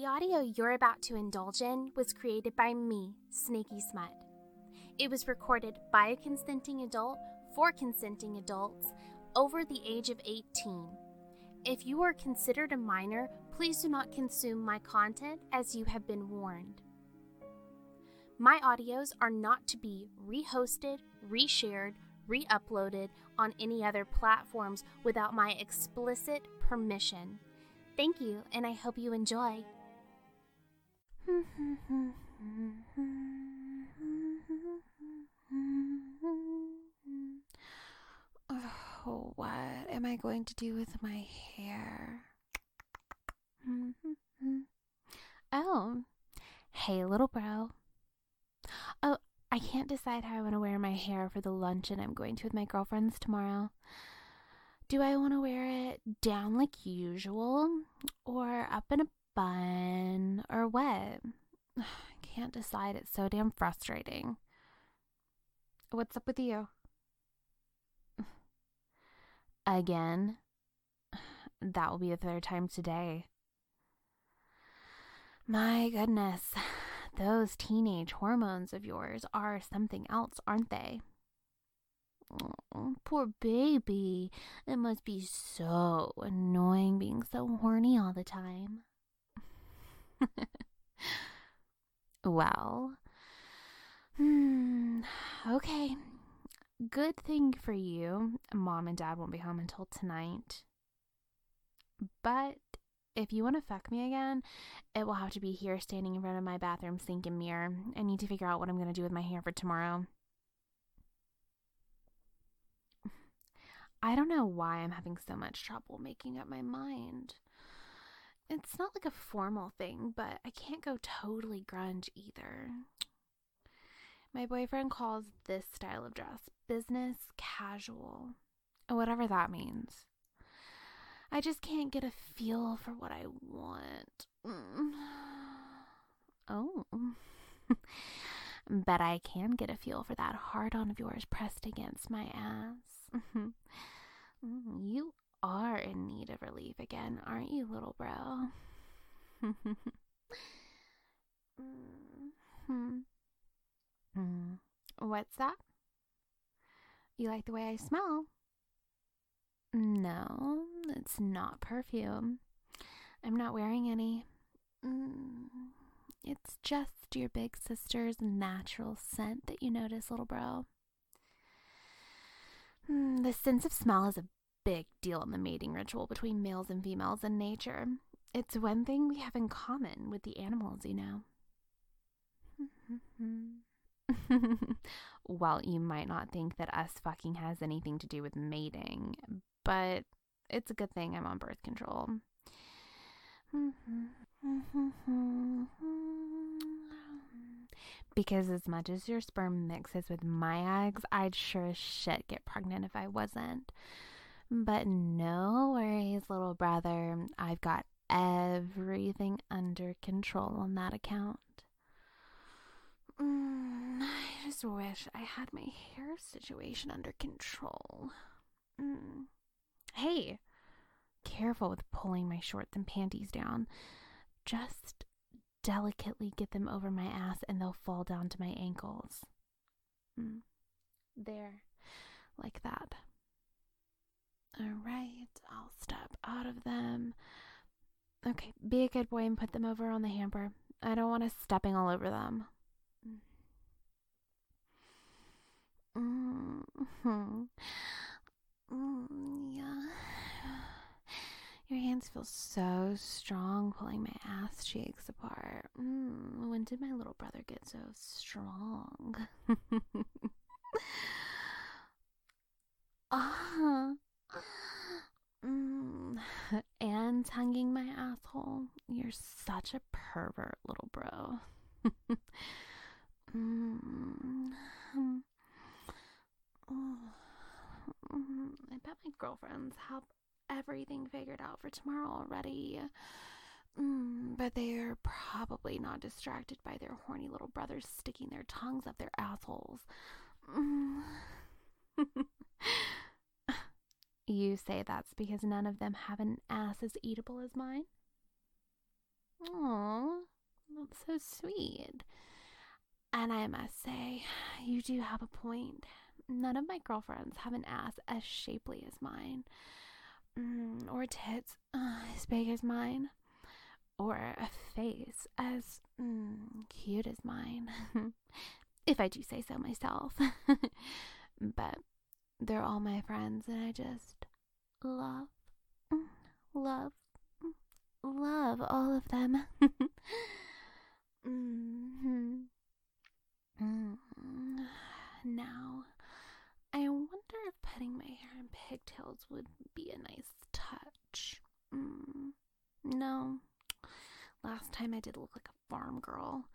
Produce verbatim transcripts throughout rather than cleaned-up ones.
The audio you're about to indulge in was created by me, Snaky Smut. It was recorded by a consenting adult for consenting adults over the age of eighteen. If you are considered a minor, please do not consume my content as you have been warned. My audios are not to be rehosted, reshared, re-uploaded on any other platforms without my explicit permission. Thank you, and I hope you enjoy. Oh, what am I going to do with my hair? Oh, hey, little bro. Oh, I can't decide how I want to wear my hair for the luncheon I'm going to with my girlfriends tomorrow. Do I want to wear it down like usual, or up in a bun, or what? I can't decide. It's so damn frustrating. What's up with you? Again? That will be the third time today. My goodness, those teenage hormones of yours are something else, aren't they? Oh, poor baby. It must be so annoying being so horny all the time. Well, hmm, okay. Good thing for you, Mom and Dad won't be home until tonight. But if you want to fuck me again, it will have to be here standing in front of my bathroom sink and mirror. I need to figure out what I'm going to do with my hair for tomorrow. I don't know why I'm having so much trouble making up my mind. It's not like a formal thing, but I can't go totally grunge either. My boyfriend calls this style of dress business casual, whatever that means. I just can't get a feel for what I want. Mm. Oh. Bet I can get a feel for that heart-on of yours pressed against my ass. You are in need of relief again, aren't you, little bro? What's that? You like the way I smell? No, it's not perfume. I'm not wearing any. Mm, it's just your big sister's natural scent that you notice, little bro. Mm, the sense of smell is a big deal in the mating ritual between males and females in nature. It's one thing we have in common with the animals, you know. Well, you might not think that us fucking has anything to do with mating, but it's a good thing I'm on birth control. Because as much as your sperm mixes with my eggs, I'd sure as shit get pregnant if I wasn't. But no worries, little brother. I've got everything under control on that account. Mm, I just wish I had my hair situation under control. Mm. Hey, careful with pulling my shorts and panties down. Just delicately get them over my ass and they'll fall down to my ankles. Mm. There, like that. Alright, I'll step out of them. Okay, be a good boy and put them over on the hamper. I don't want us stepping all over them. Mm-hmm. Mm, yeah. Your hands feel so strong pulling my ass cheeks apart. Mm, when did my little brother get so strong? Ah. Mm. And tonguing my asshole. You're such a pervert, little bro. mm. Oh. I bet my girlfriends have everything figured out for tomorrow already. Mm, but they're probably not distracted by their horny little brothers sticking their tongues up their assholes. Mm. You say that's because none of them have an ass as eatable as mine? Aw, so sweet. And I must say, you do have a point. None of my girlfriends have an ass as shapely as mine, mm, or tits uh, as big as mine, or a face as mm, cute as mine, if I do say so myself. But they're all my friends, and I just love, love, love all of them. mm-hmm. mm. Now, I wonder if putting my hair in pigtails would be a nice touch. Mm. No. Last time I did look like a farm girl.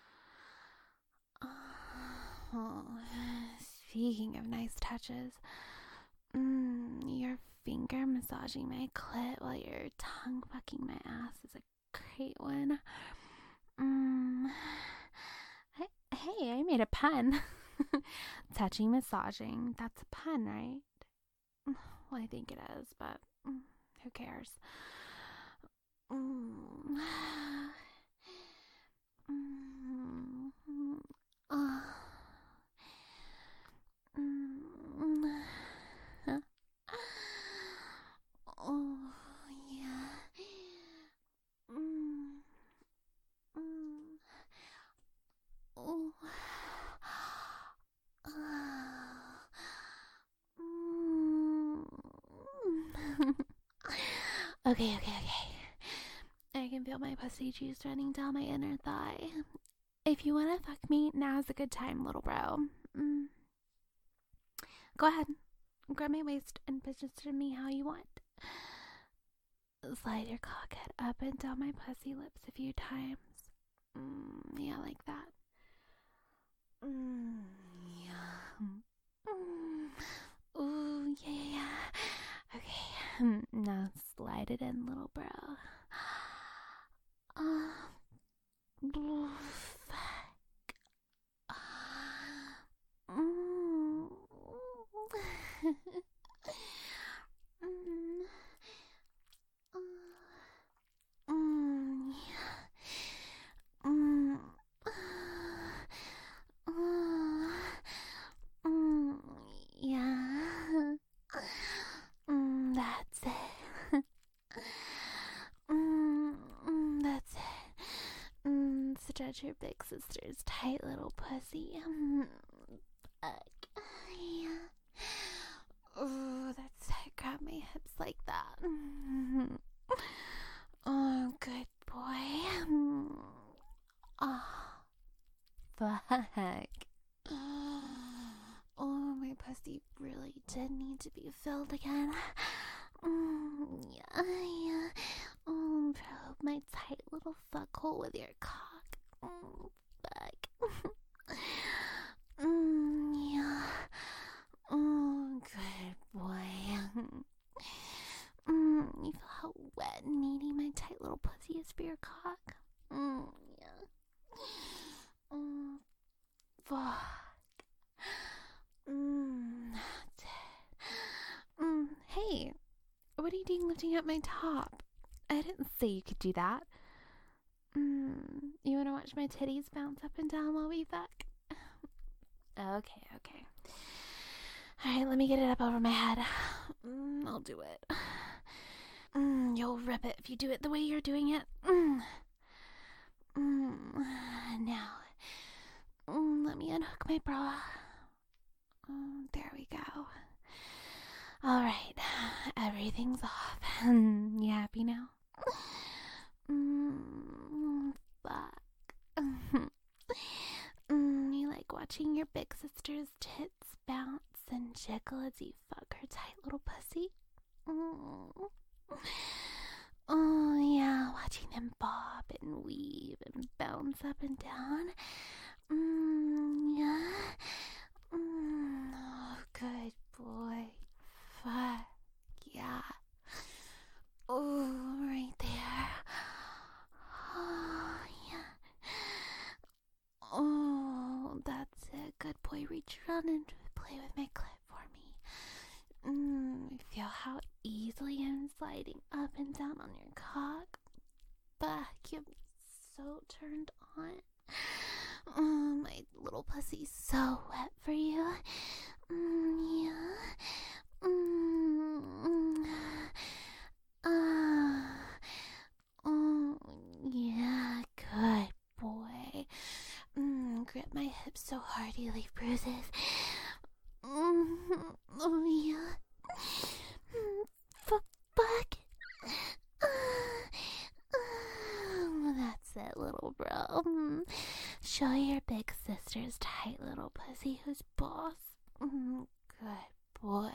Oh, speaking of nice touches, mm, your finger massaging my clit while your tongue fucking my ass is a great one. Mm. Hey, I made a pun. Touching, massaging, that's a pun, right? Well, I think it is, but mm, who cares? Mm. Mm. Uh. Mm. Huh? Oh, yeah. Mm. Mm. Oh. Okay, okay, okay. I can feel my pussy juice running down my inner thigh. If you want to fuck me, now's a good time, little bro. Mm. Go ahead. Grab my waist and position me how you want. Slide your cockhead up and down my pussy lips a few times. Mm, yeah, like that. Mm, yeah. Mm. Ooh, yeah, yeah, yeah. Okay, now slide it in, little bro. Uh, oh, fuck. Uh, mm. mm. Uh, mm, yeah. Mm. Uh, mm, yeah. Mm, that's it. mm, mm, that's it. Mm, stretch your big sister's tight little pussy. Mm, fuck. Yeah. Oh, that's it. Grab my hips like that. Mm. Oh, good boy. Mm. Oh, fuck. Oh, my pussy really did need to be filled again. Mm, yeah, yeah. Oh, probe my tight little fuck hole with your cock. Mm, fuck. mm, yeah. Oh, good boy. mm, you feel how wet and meaty my tight little pussy is for your cock? Mm, yeah. Oh, fuck. Mm, that's it. Mm, hey, what are you doing lifting up my top? I didn't say you could do that. Mm, you want to watch my titties bounce up and down while we fuck? Okay, okay. Alright, let me get it up over my head. Mm, I'll do it. Mm, you'll rip it if you do it the way you're doing it. Mm. Mm, now, mm, let me unhook my bra. Mm, there we go. Alright, everything's off. You happy now? Mm, fuck. mm, you like watching your big sister's tits bounce and jiggle as you fuck her tight little pussy? Mm. Oh, yeah, watching them bob and weave and bounce up and down. Mm, yeah. Mm, oh, good boy. Fuck, yeah. Oh, right there. Oh, yeah. Oh, that's it. Good boy. Reach around and play with my clit for me. Mm, feel how easily I'm sliding up and down on your cock. Fuck, you're so turned on. Oh, my little pussy's so wet for you. Mm, yeah. Mm, uh, oh, yeah, good boy. Mm, grip my hips so hard you leave bruises. Mm, oh, yeah. Mm, f- fuck. Oh, that's it, little bro. Mm, show your big sister's tight little pussy who's boss. Mm, good boy.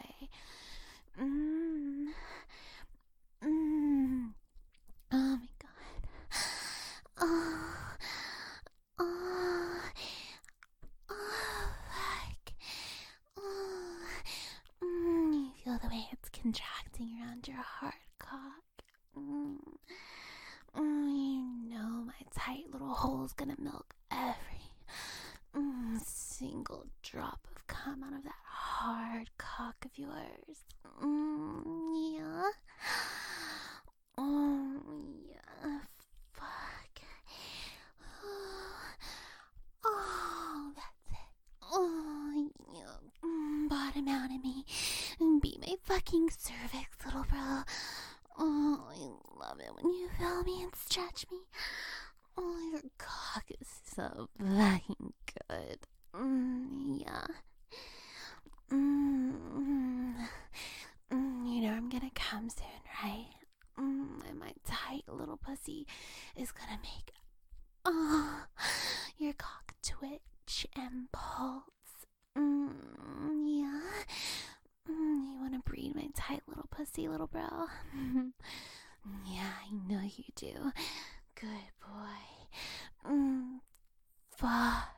Mm. Mm. Oh my god. Oh. Oh. Oh, fuck. Oh. Mm, you feel the way it's contracting around your hard cock. Mm. Mm, you know my tight little hole's gonna milk every mm, single drop of cum out of that hard cock of yours. Mm, yeah. Oh, yeah. Fuck. Oh, that's it. Oh, yeah. Mm, bottom out of me and be my fucking cervix, little bro. Oh, I love it when you feel me and stretch me. Oh, your cock is so fucking good. Mm, yeah. Mm, mm, you know I'm gonna come soon, right? Mm, and my tight little pussy is gonna make oh, your cock twitch and pulse. Mm, yeah. Mm, you wanna breed my tight little pussy, little bro? Yeah, I know you do. Good boy. Mm, fuck.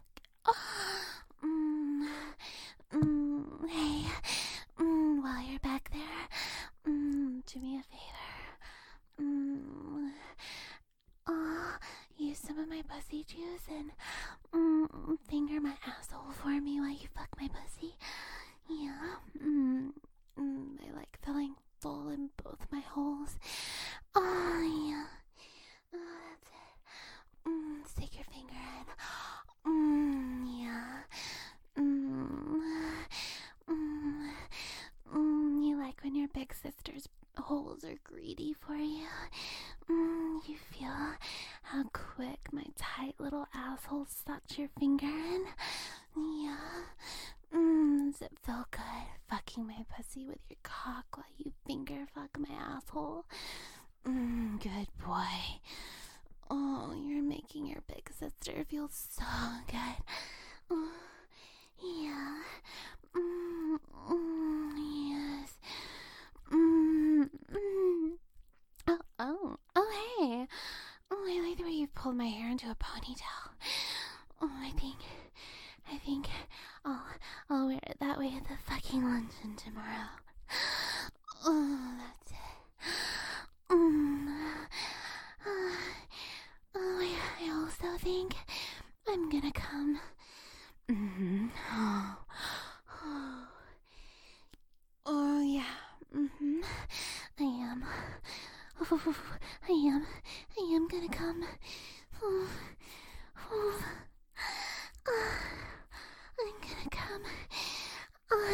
Mm, mm, hey, mm, while you're back there, mm, do me a favor. Mm, oh, use some of my pussy juice and mm, finger my asshole for me while you fuck my pussy. Yeah. Mm, mm, I like feeling full in both my holes. Oh, yeah. Oh, that's it. Mm, stick your finger in. Mm, yeah. Mm, mm, mm, you like when your big sister's holes are greedy for you. Mm, you feel how quick my tight little asshole sucks your finger in. Yeah. Mm, does it feel good fucking my pussy with your cock while you finger fuck my asshole? Mm, good boy. Oh, you're making your big sister feel so good. Oh, yeah. Mm, mm, yes. Mm, mm. Oh, oh, oh, hey. Oh, I like the way you've pulled my hair into a ponytail. Oh, I think, I think I'll, I'll wear it that way at the fucking luncheon tomorrow. Oh, that's it. Mm. Uh, oh, I, I also think I'm gonna come. Mm-hmm. Oh. Oh. Oh, yeah. Mm-hmm. I am. Oh, I am. I am gonna come. Oh. Oh. Uh, I'm gonna come. Uh,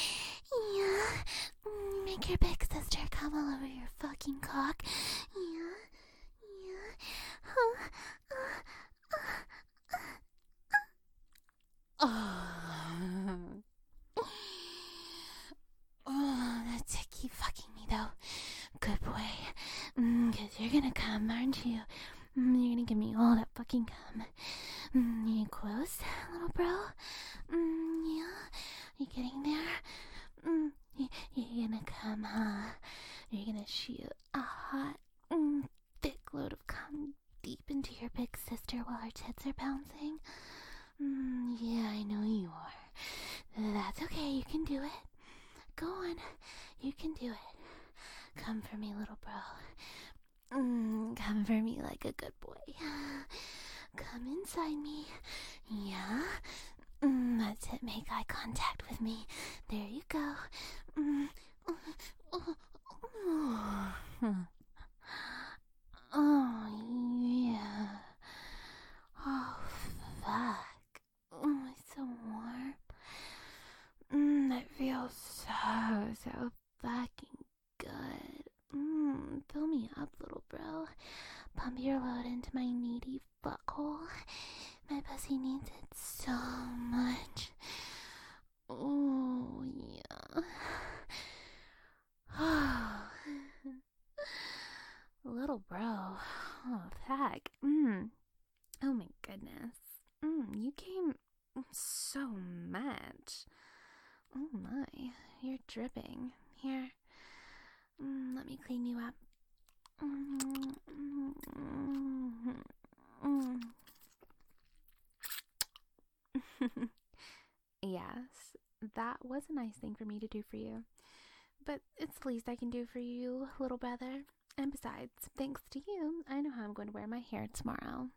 yeah. Make your big sister come all over your fucking cock. Yeah. Yeah. Uh, uh, uh, uh, uh. Oh, that's it. Keep fucking me, though. Good boy. Mm, cause you're gonna come, aren't you? Mm, you're gonna give me all that fucking cum. Mm, you close, little bro? Mm, yeah? You getting there? Mm, you, you're gonna come, huh? You're gonna shoot a hot, mm, thick load of cum deep into your big sister while her tits are bouncing? Mm, yeah, I know you are. That's okay, you can do it. Go on, you can do it. Come for me, little bro. Mm, come for me like a good boy. Come inside me. Yeah. Mm, that's it. Make eye contact with me. There you go. Mm. Oh, oh, oh, yeah. so fucking good. Mmm, fill me up, little bro. Pump your load into my needy fuckhole. My pussy needs it so much. Oh, yeah. Little bro. Oh, fuck. Mmm. Oh my goodness. Mmm, you came so much. Oh my, you're dripping. Here, mm, let me clean you up. Mm, mm, mm, mm. Yes, that was a nice thing for me to do for you. But it's the least I can do for you, little brother. And besides, thanks to you, I know how I'm going to wear my hair tomorrow.